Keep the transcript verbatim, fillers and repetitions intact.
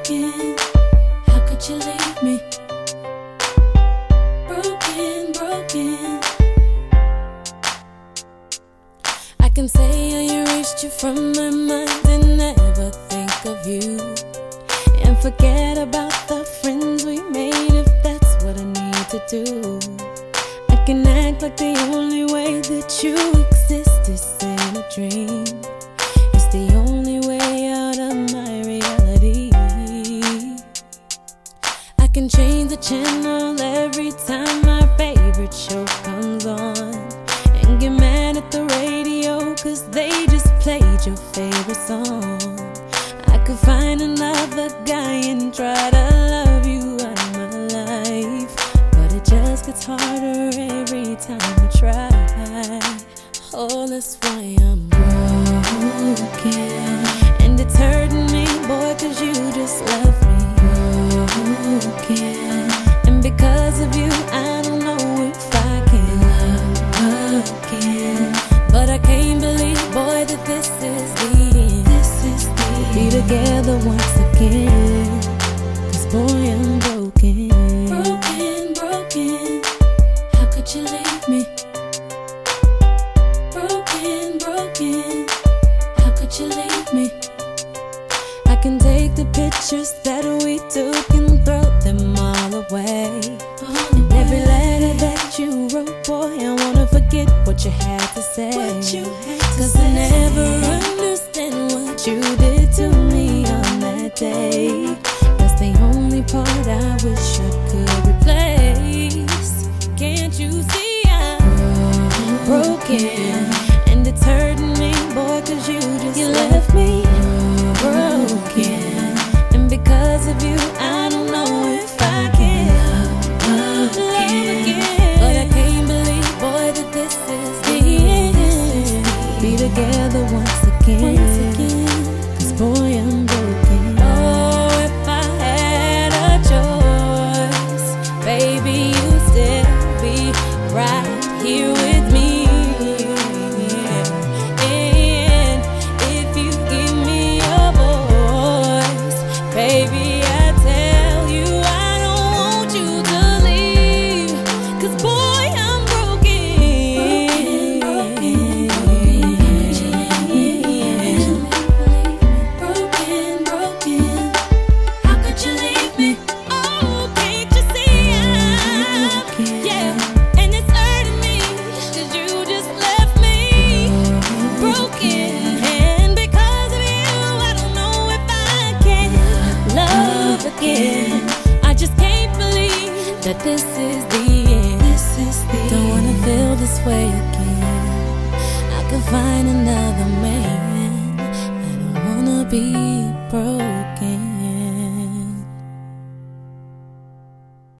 broken. How could you leave me? Broken, broken. I can say I erased you from my mind and never think of you, and forget about the friends we made if that's what I need to do. I can act like the only way that you exist is in a dream. It's the only way out of my reality. I can change the channel every time my favorite show comes on, and get mad at the radio cause they just played your favorite song. I could find another guy and try to love you out of my life, but it just gets harder every time I try. Oh, that's why I'm broken, and it's hurting me, boy, cause you just left me broken. And because of you, I don't know if I can love again. But I can't believe, boy, that this is the end. This is the end. Be together once again, cause boy, I'm broken. Broken, broken. How could you leave me? Broken, broken. How could you leave me? I can take the pictures that we took and throw them all away. And every letter that you wrote, boy, I wanna forget what you had to say. Cause I never understand what you did to me on that day. That's the only part I wish I could replace. Can't you see I'm broken? And it's hurting me, boy, cause you just you left me broken. And because of you, I don't know if I can love again. But I can't believe, boy, that this is the end. Be together once again, cause boy, I'm broken. Oh, if I had a choice, baby, you'd still be right here with me. Baby, I tell you I don't want you to leave, cause boy, I'm broken. Broken, broken, broken. How could you leave me? Oh, can't you see I'm, yeah, and it's hurting me, cause you just left me broken. Again, I just can't believe that this is the end. This is the Don't wanna feel this way again. I could find another man. I don't wanna be broken.